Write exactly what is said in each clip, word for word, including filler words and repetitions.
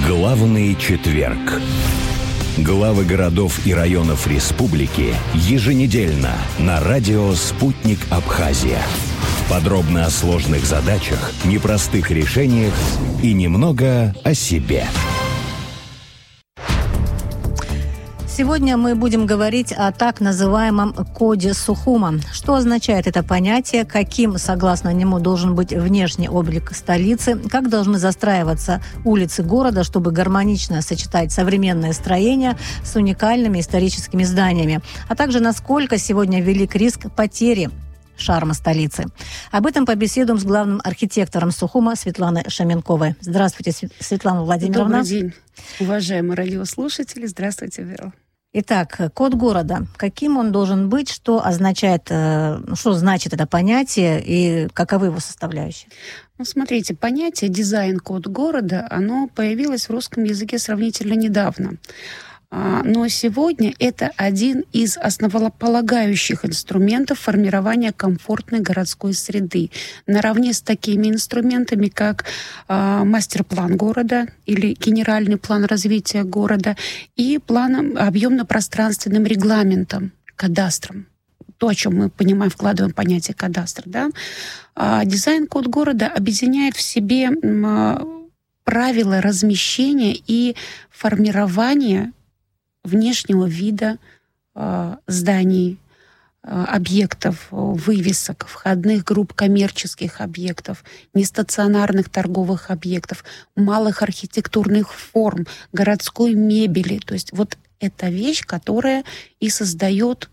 Главный четверг. Главы городов и районов республики еженедельно на радио «Спутник Абхазия». Подробно о сложных задачах, непростых решениях и немного о себе. Сегодня мы будем говорить о так называемом коде Сухума. Что означает это понятие, каким, согласно нему, должен быть внешний облик столицы, как должны застраиваться улицы города, чтобы гармонично сочетать современное строение с уникальными историческими зданиями, а также насколько сегодня велик риск потери шарма столицы. Об этом побеседуем с главным архитектором Сухума Светланой Шаменковой. Здравствуйте, Светлана Владимировна. Добрый день, уважаемые радиослушатели. Здравствуйте, Вера. Итак, код города. Каким он должен быть, что означает, что значит это понятие и каковы его составляющие? Ну, смотрите, понятие дизайн-код города, оно появилось в русском языке сравнительно недавно. Но сегодня это один из основополагающих инструментов формирования комфортной городской среды, наравне с такими инструментами, как э, мастер-план города или генеральный план развития города и планом объемно-пространственным регламентом, кадастром. То, о чем мы понимаем, вкладываем в понятие кадастр. Да? А дизайн-код города объединяет в себе э, правила размещения и формирования внешнего вида э, зданий, э, объектов, вывесок, входных групп коммерческих объектов, нестационарных торговых объектов, малых архитектурных форм, городской мебели. То есть вот эта вещь, которая и создает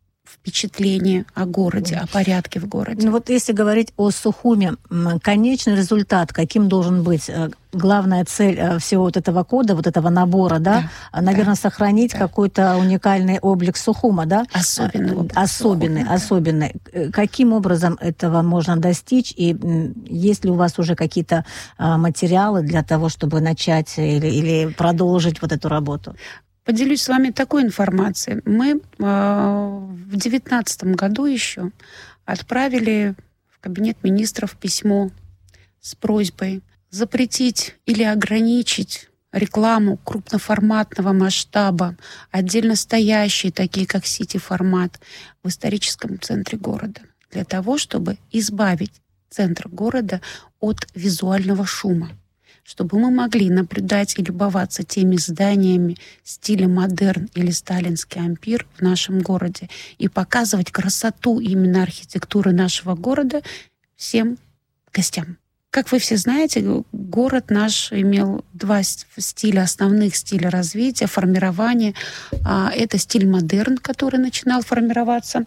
впечатление о городе, о порядке в городе. Ну вот если говорить о Сухуме, конечный результат, каким должен быть? Главная цель всего вот этого кода, вот этого набора, да, да наверное, да, сохранить да. какой-то уникальный облик Сухума, да? Особенный облик Особенный, Сухума, особенный. Да. Каким образом этого можно достичь? И есть ли у вас уже какие-то материалы для того, чтобы начать или, или продолжить вот эту работу? Поделюсь с вами такой информацией. Мы э, в две тысячи девятнадцатом году еще отправили в кабинет министров письмо с просьбой запретить или ограничить рекламу крупноформатного масштаба, отдельно стоящие, такие как сити-формат, в историческом центре города, для того, чтобы избавить центр города от визуального шума, чтобы мы могли наблюдать и любоваться теми зданиями стиля модерн или сталинский ампир в нашем городе и показывать красоту именно архитектуры нашего города всем гостям. Как вы все знаете, город наш имел два стиля, основных стиля развития, формирования. Это стиль модерн, который начинал формироваться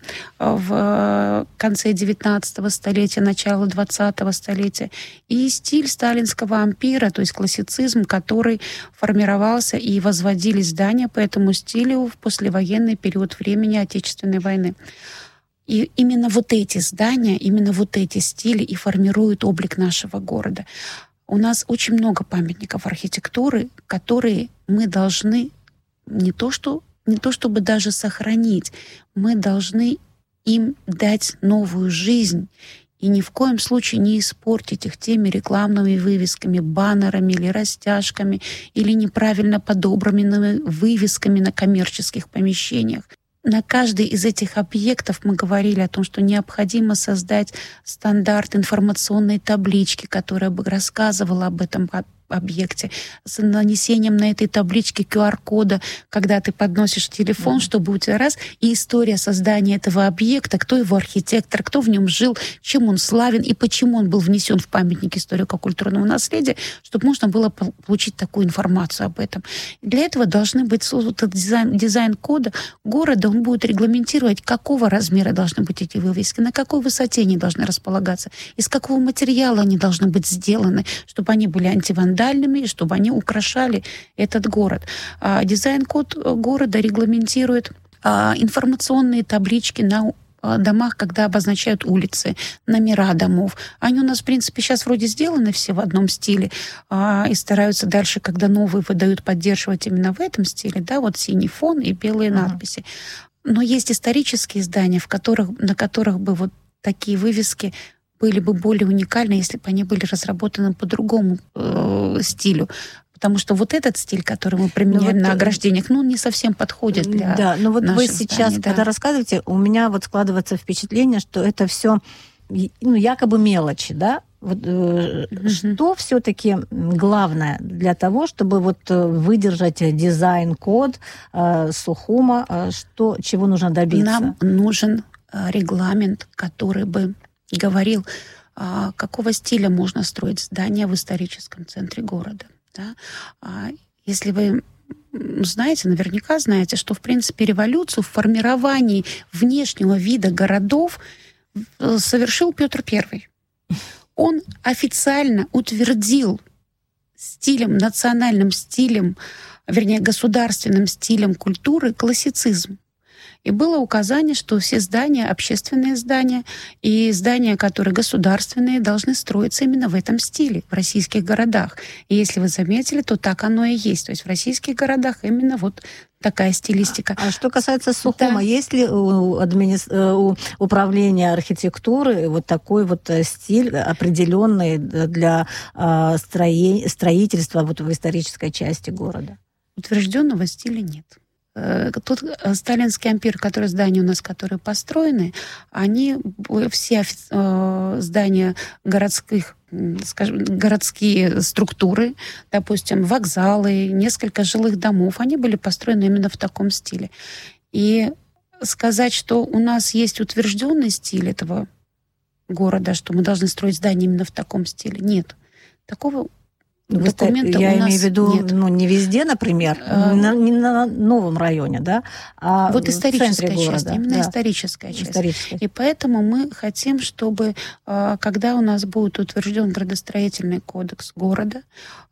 в конце девятнадцатого столетия, начало двадцатого столетия, и стиль сталинского ампира, то есть классицизм, который формировался и возводились здания по этому стилю в послевоенный период времени Отечественной войны. И именно вот эти здания, именно вот эти стили и формируют облик нашего города. У нас очень много памятников архитектуры, которые мы должны не то, что, не то чтобы даже сохранить, мы должны им дать новую жизнь и ни в коем случае не испортить их теми рекламными вывесками, баннерами или растяжками, или неправильно подобранными вывесками на коммерческих помещениях. На каждый из этих объектов мы говорили о том, что необходимо создать стандарт информационной таблички, которая бы рассказывала об этом объекте, с нанесением на этой табличке ку ар-кода, когда ты подносишь телефон, mm-hmm. чтобы у тебя раз, и история создания этого объекта, кто его архитектор, кто в нем жил, чем он славен и почему он был внесен в памятник историко-культурного наследия, чтобы можно было получить такую информацию об этом. Для этого должны быть созданы дизайн, дизайн кода города, он будет регламентировать, какого размера должны быть эти вывески, на какой высоте они должны располагаться, из какого материала они должны быть сделаны, чтобы они были антивандальными, и чтобы они украшали этот город. А, дизайн-код города регламентирует а, информационные таблички на а, домах, когда обозначают улицы, номера домов. Они у нас, в принципе, сейчас вроде сделаны все в одном стиле а, и стараются дальше, когда новые выдают, поддерживать именно в этом стиле, да, вот синий фон и белые uh-huh. надписи. Но есть исторические здания, в которых, на которых бы вот такие вывески были бы более уникальны, если бы они были разработаны по другому э, стилю. Потому что вот этот стиль, который мы применяем вот на ограждениях, ну, он не совсем подходит для Да, но вот вы сейчас, зданий, когда да. рассказываете, у меня вот складывается впечатление, что это все, ну, якобы мелочи, да? Вот, э, mm-hmm. Что все-таки главное для того, чтобы вот выдержать дизайн-код э, Сухума, э, что, чего нужно добиться? Нам нужен э, регламент, который бы говорил, э, какого стиля можно строить здание в историческом центре города. Да? А если вы знаете, наверняка знаете, что, в принципе, революцию в формировании внешнего вида городов совершил Петр Первый. Он официально утвердил стилем, национальным стилем, вернее, государственным стилем культуры классицизм. И было указание, что все здания, общественные здания и здания, которые государственные, должны строиться именно в этом стиле, в российских городах. И если вы заметили, то так оно и есть. То есть в российских городах именно вот такая стилистика. А что касается Сухума, да. есть ли у, админи... у управления архитектуры вот такой вот стиль определенный для э, строи... строительства вот в исторической части города? Утвержденного стиля нет. Тот сталинский ампир, который здания у нас, которые построены, они все э, здания городских, скажем, городские структуры, допустим, вокзалы, несколько жилых домов, они были построены именно в таком стиле. И сказать, что у нас есть утвержденный стиль этого города, что мы должны строить здания именно в таком стиле, нет. Такого документа Я у нас имею в виду, нет. Ну, не везде, например, а, на, не на новом районе, да, а вот историческая в центре часть, города. именно Да. историческая часть. Историческая. И поэтому мы хотим, чтобы, когда у нас будет утвержден градостроительный кодекс города,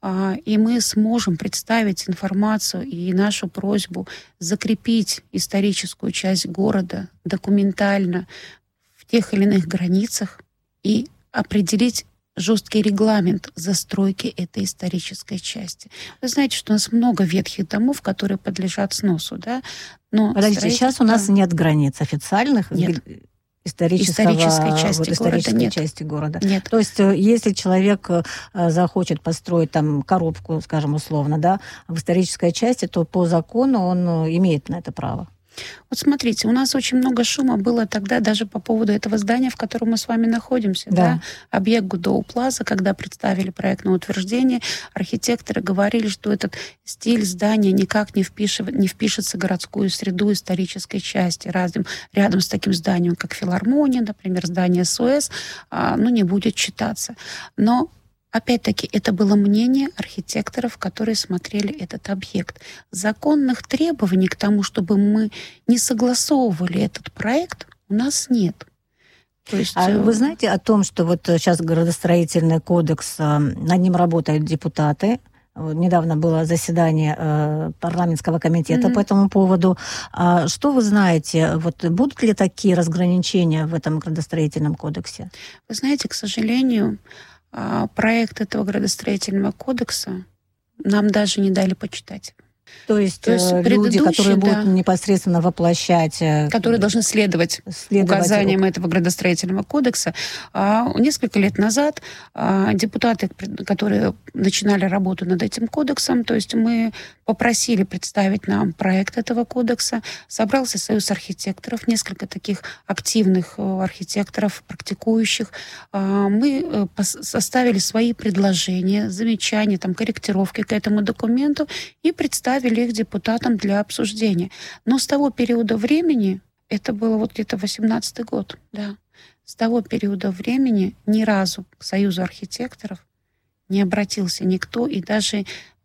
и мы сможем представить информацию и нашу просьбу закрепить историческую часть города документально в тех или иных границах и определить жесткий регламент застройки этой исторической части. Вы знаете, что у нас много ветхих домов, которые подлежат сносу, да? Но Подождите, сейчас у нас нет границ официальных нет. исторического, исторической части вот, города исторической нет. части города. Нет. То есть, если человек захочет построить там коробку, скажем, условно, да, в исторической части, то по закону он имеет на это право. Вот смотрите, у нас очень много шума было тогда даже по поводу этого здания, в котором мы с вами находимся. Да. Да? Объект Гудоу Плаза, когда представили проектное утверждение, архитекторы говорили, что этот стиль здания никак не, впишив... не впишется в городскую среду исторической части. Рядом, рядом с таким зданием, как филармония, например, здание СОЭС, а, ну, не будет читаться. Но опять-таки, это было мнение архитекторов, которые смотрели этот объект. Законных требований к тому, чтобы мы не согласовывали этот проект, у нас нет. То есть, а вы знаете о том, что вот сейчас градостроительный кодекс, над ним работают депутаты? Недавно было заседание э, парламентского комитета mm-hmm. по этому поводу. А что вы знаете, вот будут ли такие разграничения в этом градостроительном кодексе? Вы знаете, к сожалению, проект этого градостроительного кодекса нам даже не дали почитать. То есть, То есть люди, которые да, будут непосредственно воплощать... Которые должны следовать, следовать указаниям этого градостроительного кодекса. А, несколько лет назад а, депутаты, которые начинали работу над этим кодексом, то есть мы попросили представить нам проект этого кодекса. Собрался союз архитекторов, несколько таких активных архитекторов, практикующих. А, мы составили свои предложения, замечания, там, корректировки к этому документу и представили их депутатам для обсуждения. Но с того периода времени, это было вот где-то восемнадцатый год, да, с того периода времени ни разу к Союзу архитекторов не обратился никто и даже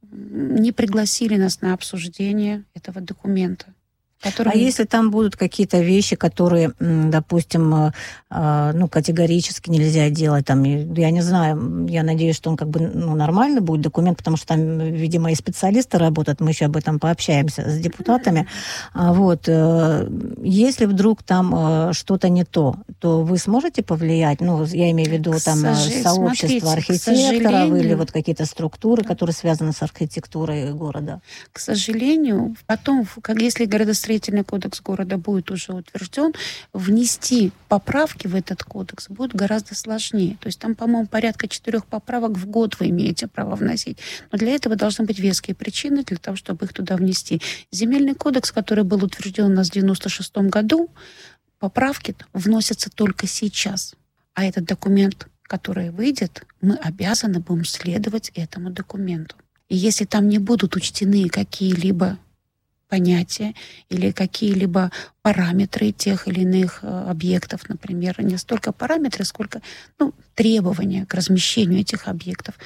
не пригласили нас на обсуждение этого документа. Которым... А если там будут какие-то вещи, которые, допустим, ну, категорически нельзя делать, там, я не знаю, я надеюсь, что он как бы ну, нормальный будет документ, потому что там, видимо, и специалисты работают, мы еще об этом пообщаемся с депутатами. Вот. Если вдруг там что-то не то, то вы сможете повлиять? Ну, я имею в виду там Сожи... сообщество Смотрите, архитекторов сожалению... или вот какие-то структуры, которые связаны с архитектурой города. К сожалению, потом, как если градостроительство градостроительный кодекс города будет уже утвержден, внести поправки в этот кодекс будет гораздо сложнее. То есть там, по-моему, порядка четырех поправок в год вы имеете право вносить. Но для этого должны быть веские причины для того, чтобы их туда внести. Земельный кодекс, который был утвержден у нас в девяносто шестом году, поправки вносятся только сейчас. А этот документ, который выйдет, мы обязаны будем следовать этому документу. И если там не будут учтены какие-либо понятия или какие-либо параметры тех или иных э, объектов, например, не столько параметры, сколько ну, требования к размещению этих объектов,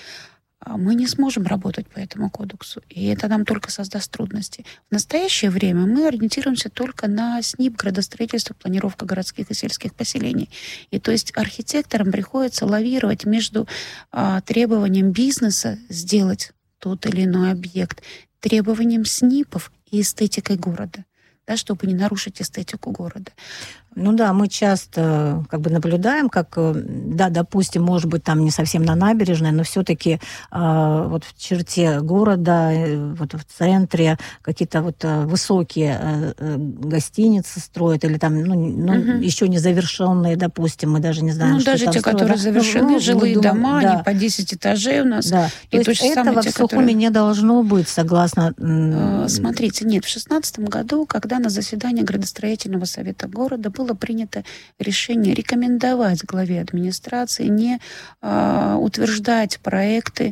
мы не сможем работать по этому кодексу. И это нам только создаст трудности. В настоящее время мы ориентируемся только на СНИП, градостроительство, планировка городских и сельских поселений. И то есть архитекторам приходится лавировать между а, требованием бизнеса сделать тот или иной объект, требованием СНИПов и эстетикой города, да, чтобы не нарушить эстетику города. Ну да, мы часто как бы наблюдаем, как, да, допустим, может быть, там не совсем на набережной, но все-таки э, вот в черте города, э, вот в центре какие-то вот э, высокие э, гостиницы строят, или там, ну, ну угу. еще не завершенные, допустим, мы даже не знаем, ну, что даже там те, строят, которые да? завершены, ну, жилые думаем, дома, да. они по десять этажей у нас. Да. И то, то есть же этого те, в Сухуми которые... не должно быть, согласно... Смотрите, нет, в шестнадцатом году, когда на заседании градостроительного совета города было принято решение рекомендовать главе администрации не э, утверждать проекты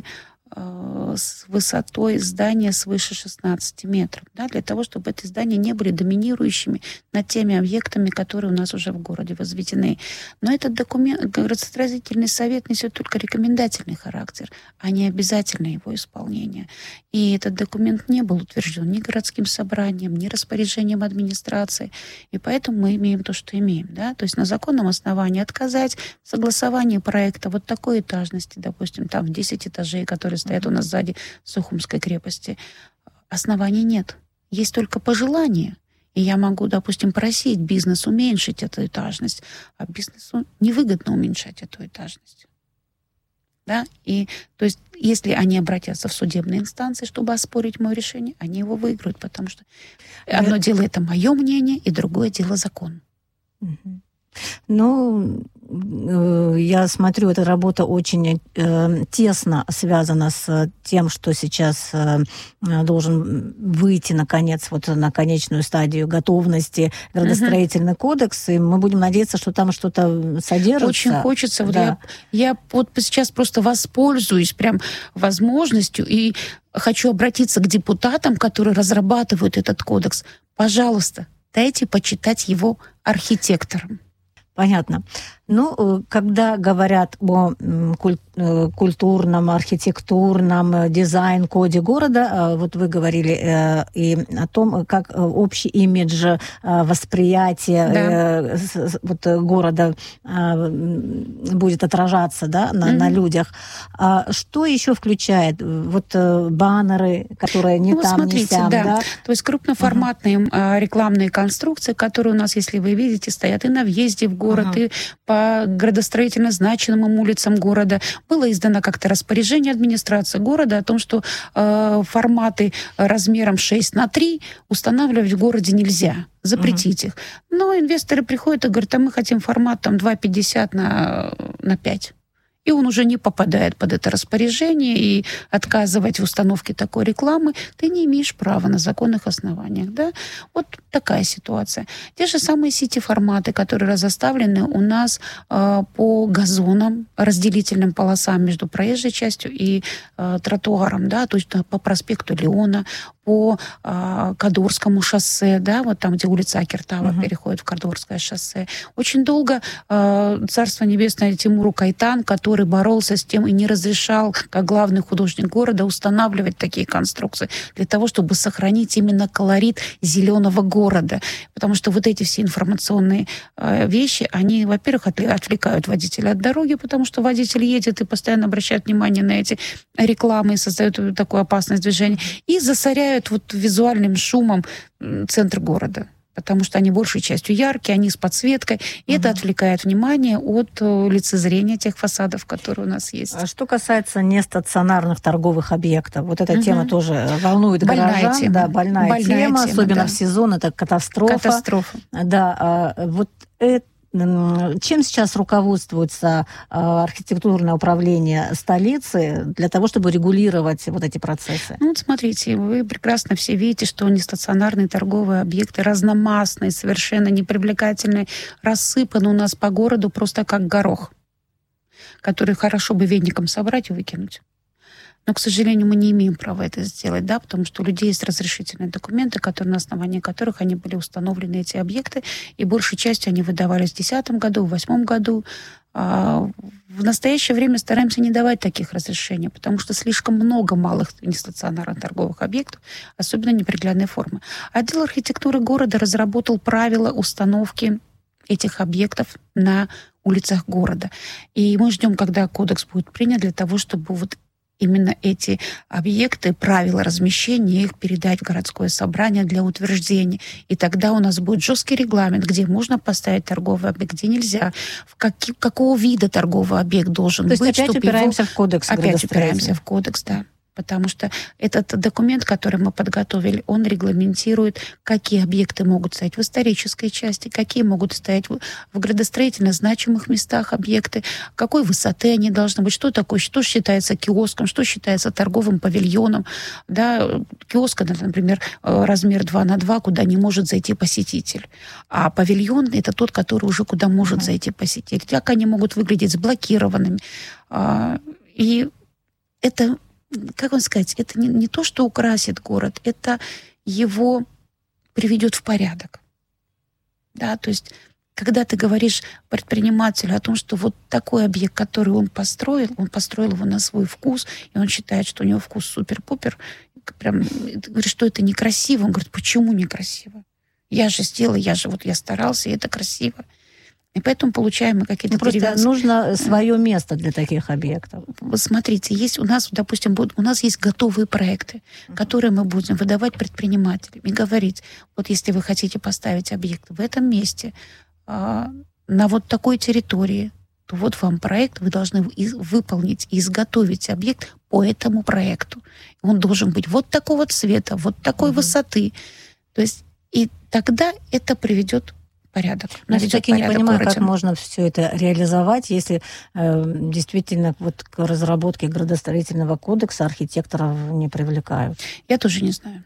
э, с высотой здания свыше шестнадцати метров, да, для того, чтобы эти здания не были доминирующими над теми объектами, которые у нас уже в городе возведены. Но этот документ, градостроительный совет несет только рекомендательный характер, а не обязательное его исполнение. И этот документ не был утвержден ни городским собранием, ни распоряжением администрации. И поэтому мы имеем то, что имеем. Да? То есть на законном основании отказать в согласовании проекта вот такой этажности, допустим, там десять этажей, которые стоят у нас сзади Сухумской крепости, оснований нет. Есть только пожелания. И я могу, допустим, просить бизнес уменьшить эту этажность, а бизнесу невыгодно уменьшать эту этажность. Да? И, то есть, если они обратятся в судебные инстанции, чтобы оспорить мое решение, они его выиграют, потому что одно это... дело это мое мнение, и другое дело закон. Угу. Ну, я смотрю, эта работа очень э, тесно связана с тем, что сейчас э, должен выйти, наконец, вот на конечную стадию готовности градостроительный угу. кодекс, и мы будем надеяться, что там что-то содержится. Очень хочется. Вот да. я, я вот сейчас просто воспользуюсь прям возможностью и хочу обратиться к депутатам, которые разрабатывают этот кодекс. Пожалуйста, дайте почитать его архитекторам. Понятно. Ну, когда говорят о культурном, архитектурном дизайн-коде города, вот вы говорили и о том, как общий имидж восприятия да. вот, города будет отражаться да, на, mm-hmm. на людях. А что еще включает? Вот баннеры, которые не ну, там, смотрите, не сям. Да. Да? То есть крупноформатные uh-huh. рекламные конструкции, которые у нас, если вы видите, стоят и на въезде в город, uh-huh. и по градостроительно значимым улицам города. Было издано как-то распоряжение администрации города о том, что э, форматы размером шесть на три устанавливать в городе нельзя. Запретить uh-huh. их. Но инвесторы приходят и говорят, а мы хотим формат там два пятьдесят на пять. И он уже не попадает под это распоряжение, и отказывать в установке такой рекламы ты не имеешь права на законных основаниях. Да? Вот такая ситуация. Те же самые сити-форматы, которые разоставлены у нас э, по газонам, разделительным полосам между проезжей частью и э, тротуаром, да? То есть по проспекту Леона, по э, Кадорскому шоссе, да, вот там, где улица Акертава uh-huh. переходит в Кадорское шоссе. Очень долго э, Царство Небесное Тимуру Кайтан, который боролся с тем и не разрешал, как главный художник города, устанавливать такие конструкции для того, чтобы сохранить именно колорит зеленого города. Потому что вот эти все информационные э, вещи, они, во-первых, отвлекают водителя от дороги, потому что водитель едет и постоянно обращает внимание на эти рекламы и создает такую опасность движения, и засоряют вот визуальным шумом центр города. потому что они большей частью яркие, они с подсветкой, и угу. это отвлекает внимание от э, лицезрения тех фасадов, которые у нас есть. А что касается нестационарных торговых объектов, вот эта угу. тема тоже волнует больная горожан. Тема. Да, больная, больная тема, тема, особенно да. в сезон, это катастрофа. Катастрофа. Да, а, вот это чем сейчас руководствуется э, архитектурное управление столицы для того, чтобы регулировать вот эти процессы? Ну, вот смотрите, вы прекрасно все видите, что нестационарные торговые объекты разномастные, совершенно непривлекательные, рассыпаны у нас по городу просто как горох, который хорошо бы веником собрать и выкинуть. Но, к сожалению, мы не имеем права это сделать, да, потому что у людей есть разрешительные документы, которые, на основании которых они были установлены, эти объекты, и большей частью они выдавались в две тысячи десятом году, в две тысячи восьмом году. А в настоящее время стараемся не давать таких разрешений, потому что слишком много малых нестационарных торговых объектов, особенно неприглядной формы. Отдел архитектуры города разработал правила установки этих объектов на улицах города. И мы ждем, когда кодекс будет принят, для того, чтобы вот именно эти объекты, правила размещения, их передать в городское собрание для утверждения. И тогда у нас будет жесткий регламент, где можно поставить торговый объект, где нельзя, в каки, какого вида торговый объект должен То быть. То есть опять упираемся его... в кодекс. Опять упираемся в кодекс, да. Потому что этот документ, который мы подготовили, он регламентирует, какие объекты могут стоять в исторической части, какие могут стоять в градостроительно значимых местах объекты, какой высоты они должны быть, что такое, что считается киоском, что считается торговым павильоном. Да, киоск, например, размер два на два, куда не может зайти посетитель. А павильон — это тот, который уже куда может mm-hmm. зайти посетитель. Как они могут выглядеть заблокированными. И это... Как вам сказать, это не, не то, что украсит город, это его приведет в порядок. Да, то есть, когда ты говоришь предпринимателю о том, что вот такой объект, который он построил, он построил его на свой вкус, и он считает, что у него вкус супер-пупер, прям, ты говоришь, что это некрасиво. Он говорит, почему некрасиво? Я же сделал, я же вот я старался, и это красиво. И поэтому получаем мы какие-то ну, просто деревянские... нужно свое место для таких объектов. Смотрите, есть у нас, допустим, будет, у нас есть готовые проекты, uh-huh. которые мы будем выдавать предпринимателям и говорить, вот если вы хотите поставить объект в этом месте, а, на вот такой территории, то вот вам проект, вы должны из- выполнить и изготовить объект по этому проекту. Он должен быть вот такого цвета, вот такой uh-huh. высоты. То есть и тогда это приведет порядок. Но все-таки не понимаю, как можно все это реализовать, если э, действительно вот к разработке градостроительного кодекса архитекторов не привлекают. Я тоже не знаю.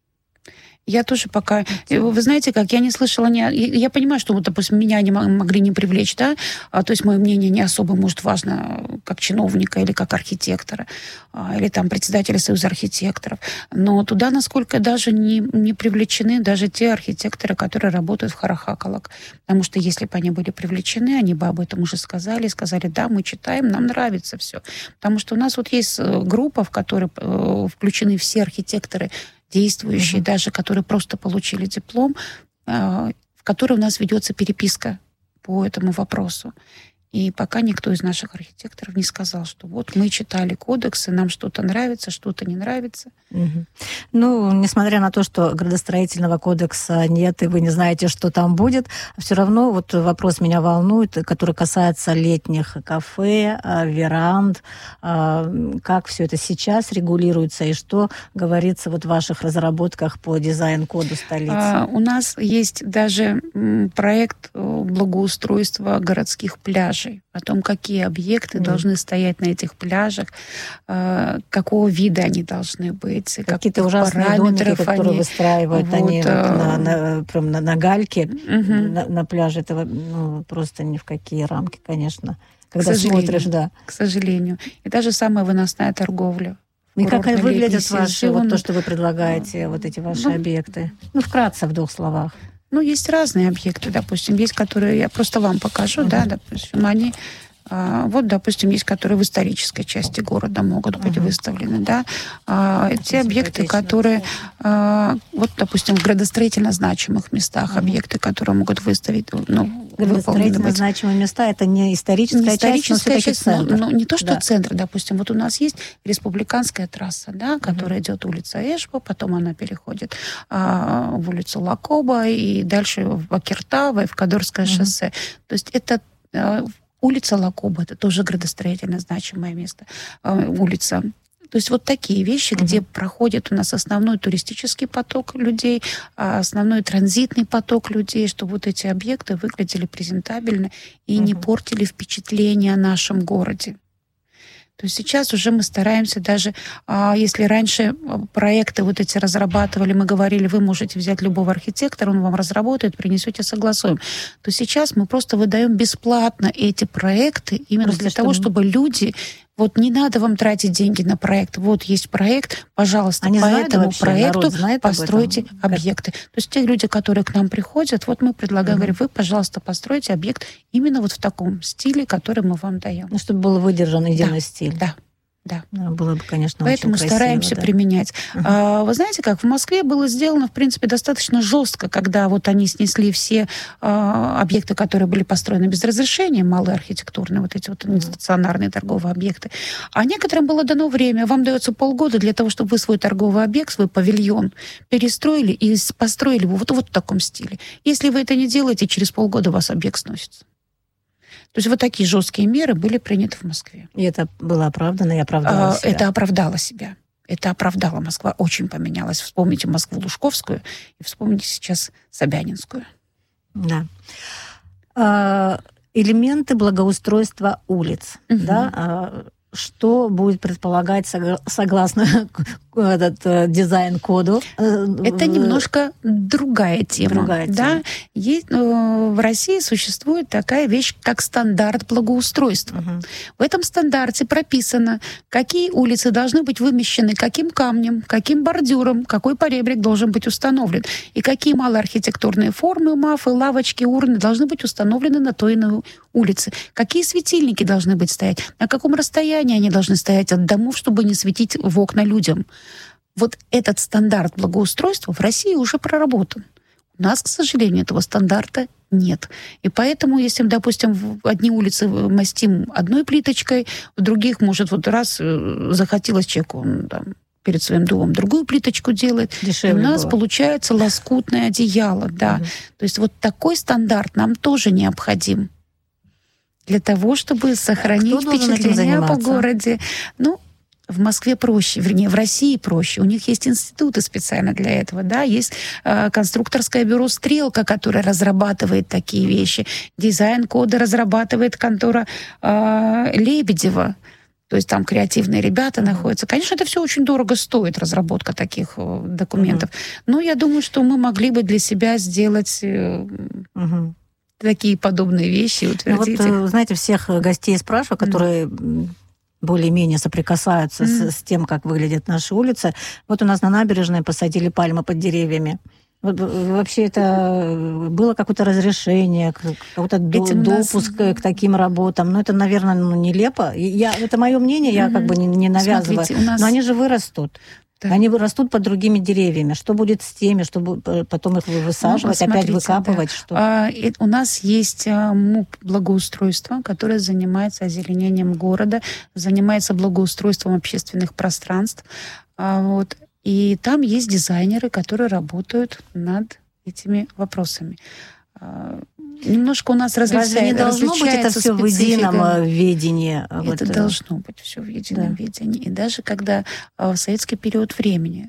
Я тоже пока... Вы знаете как, я не слышала... Не... Я понимаю, что, вот, допустим, меня не могли не привлечь, да? А, то есть мое мнение не особо, может, важно как чиновника или как архитектора, а, или там председателя Союза архитекторов. Но туда, насколько даже не, не привлечены даже те архитекторы, которые работают в Харахакалак. Потому что если бы они были привлечены, они бы об этом уже сказали, сказали, да, мы читаем, нам нравится все. Потому что у нас вот есть группа, в которой э, включены все архитекторы, действующие, uh-huh. даже которые просто получили диплом, э, в которой у нас ведется переписка по этому вопросу. И пока никто из наших архитекторов не сказал, что вот мы читали кодексы, нам что-то нравится, что-то не нравится. Угу. Ну, несмотря на то, что градостроительного кодекса нет, и вы не знаете, что там будет, все равно вот вопрос меня волнует, который касается летних кафе, веранд, как все это сейчас регулируется и что говорится вот в ваших разработках по дизайн-коду столицы. А, у нас есть даже проект благоустройства городских пляжей, о том, какие объекты mm. должны стоять на этих пляжах, э, какого вида они должны быть, какие-то ужасные домики, которые они... выстраивают вот, они э... на, на, прям на, на гальке, mm-hmm. на, на пляже. Это ну, просто ни в какие рамки, конечно. Когда смотришь, да. К сожалению. И даже самая выносная торговля. И как выглядят ваши, вот то, что вы предлагаете, вот эти ваши ну, объекты? Ну, вкратце, в двух словах. Ну, есть разные объекты, допустим, есть, которые я просто вам покажу, uh-huh. да, допустим, они А, вот, допустим, есть, которые в исторической части города могут быть uh-huh. выставлены, да. А, те объекты, которые, а, вот, допустим, в градостроительно значимых местах, uh-huh. объекты, которые могут выставить, ну, градостроительно значимые места, это не историческая, не историческая часть, часть, но все-таки центр. Ну, не то, что да. центр, допустим, вот у нас есть республиканская трасса, да, которая uh-huh. идет улица Эшба, потом она переходит а, в улицу Лакоба и дальше в Акиртава и в Кадорское uh-huh. шоссе. То есть это а, улица Лакоба, это тоже градостроительно значимое место, а, улица. То есть вот такие вещи, uh-huh. где проходит у нас основной туристический поток людей, основной транзитный поток людей, чтобы вот эти объекты выглядели презентабельно и uh-huh. не портили впечатление о нашем городе. То есть сейчас уже мы стараемся даже, если раньше проекты вот эти разрабатывали, мы говорили, вы можете взять любого архитектора, он вам разработает, принесете, согласуем, то сейчас мы просто выдаем бесплатно эти проекты именно просто для чтобы... того, чтобы люди... Вот не надо вам тратить деньги на проект. Вот есть проект, пожалуйста, Они по этому вообще, проекту постройте объекты. То есть те люди, которые к нам приходят, вот мы предлагаем, угу. говорим, вы, пожалуйста, постройте объект именно вот в таком стиле, который мы вам даем. Ну, чтобы был выдержан единый да, стиль. Да. Да. Было бы, конечно, Поэтому очень стараемся красиво, да. применять. Uh-huh. А, вы знаете, как в Москве было сделано, в принципе, достаточно жестко, когда вот они снесли все а, объекты, которые были построены без разрешения, малые архитектурные, вот эти вот нестационарные торговые объекты. А некоторым было дано время. Вам дается полгода для того, чтобы вы свой торговый объект, свой павильон перестроили и построили его вот, вот в таком стиле. Если вы это не делаете, через полгода у вас объект сносится. То есть вот такие жесткие меры были приняты в Москве. И это было оправдано и оправдало а, себя? Это оправдало себя. Это оправдало. Москва очень поменялась. Вспомните Москву Лужковскую и вспомните сейчас Собянинскую. Да. А, элементы благоустройства улиц. Угу. Да? А, что будет предполагать согласно этот дизайн-коду? Это немножко другая тема. Другая тема. Да? Есть, в России существует такая вещь, как стандарт благоустройства. Угу. В этом стандарте прописано, какие улицы должны быть вымощены, каким камнем, каким бордюром, какой поребрик должен быть установлен, и какие малоархитектурные формы, мафы, лавочки, урны должны быть установлены на той или иной улице, какие светильники должны быть стоять, на каком расстоянии они должны стоять от домов, чтобы не светить в окна людям. Вот этот стандарт благоустройства в России уже проработан. У нас, к сожалению, этого стандарта нет. И поэтому, если, допустим, в одни улицы мастим одной плиточкой, в других, может, вот раз захотелось человеку, он там перед своим домом другую плиточку делает. Дешевле и у нас было. Получается лоскутное одеяло. Да. Угу. То есть вот такой стандарт нам тоже необходим для того, чтобы сохранить впечатление по городе. Ну, в Москве проще, вернее, в России проще. У них есть институты специально для этого, да, есть э, конструкторское бюро «Стрелка», которое разрабатывает такие вещи. Дизайн-коды разрабатывает контора э, Лебедева. То есть там креативные ребята mm-hmm. находятся. Конечно, это все очень дорого стоит, разработка таких э, документов. Mm-hmm. Но я думаю, что мы могли бы для себя сделать... Э, mm-hmm. такие подобные вещи, утвердить ну, вот, их. Знаете, всех гостей спрашиваю, которые mm. более-менее соприкасаются mm. с, с тем, как выглядят наши улицы. Вот у нас на набережной посадили пальмы под деревьями. Вот, вообще это было какое-то разрешение, какой-то допуск нас... к таким работам. Ну, это, наверное, ну, нелепо. Я, это мое мнение, я mm-hmm. как бы не, не навязываю. Смотрите, нас... Но они же вырастут. Да. Они растут под другими деревьями. Что будет с теми, чтобы потом их высаживать, ну, опять выкапывать? Да. Что? А, и у нас есть а, МУП благоустройства, которое занимается озеленением города, занимается благоустройством общественных пространств. А, вот. И там есть дизайнеры, которые работают над этими вопросами. А, немножко у нас различается. Разве не должно быть это все в едином ведении? Это вот, должно быть все в едином да. ведении. И даже когда в советский период времени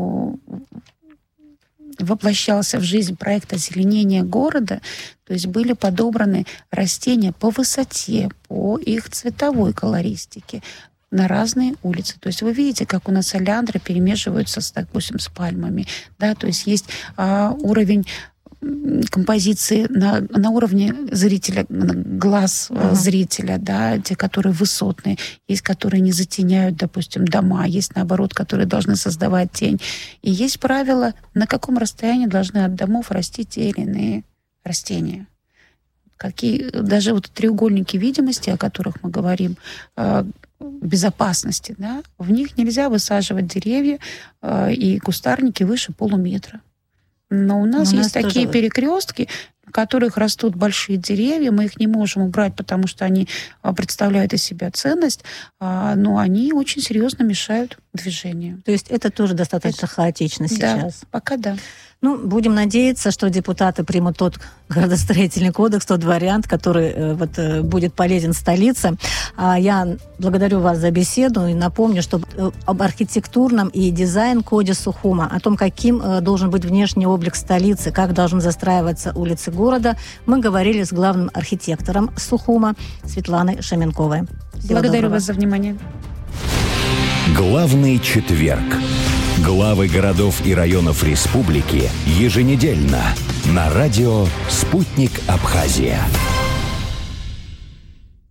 воплощался в жизнь проект озеленения города, то есть были подобраны растения по высоте, по их цветовой колористике, на разные улицы. То есть вы видите, как у нас олеандры перемешиваются, с, допустим, с пальмами. Да? То есть есть а, уровень композиции на, на уровне зрителя, глаз uh-huh. зрителя, да, те, которые высотные, есть, которые не затеняют, допустим, дома, есть, наоборот, которые должны создавать тень. И есть правила, на каком расстоянии должны от домов расти те или иные растения. какие даже вот треугольники видимости, о которых мы говорим, безопасности, да, в них нельзя высаживать деревья и кустарники выше полуметра. Но у нас, Но у нас есть такие тоже... перекрестки, на которых растут большие деревья, мы их не можем убрать, потому что они представляют из себя ценность, но они очень серьезно мешают движению. То есть это тоже достаточно это... хаотично сейчас? Да, пока да. Ну, будем надеяться, что депутаты примут тот градостроительный кодекс, тот вариант, который э, вот, э, будет полезен столице. А я благодарю вас за беседу и напомню, что э, об архитектурном и дизайн-коде Сухума, о том, каким э, должен быть внешний облик столицы, как должны застраиваться улицы города, мы говорили с главным архитектором Сухума Светланой Шаменковой. Всего Благодарю доброго. Вас за внимание. Главный четверг. Главы городов и районов республики еженедельно на радио «Спутник Абхазия».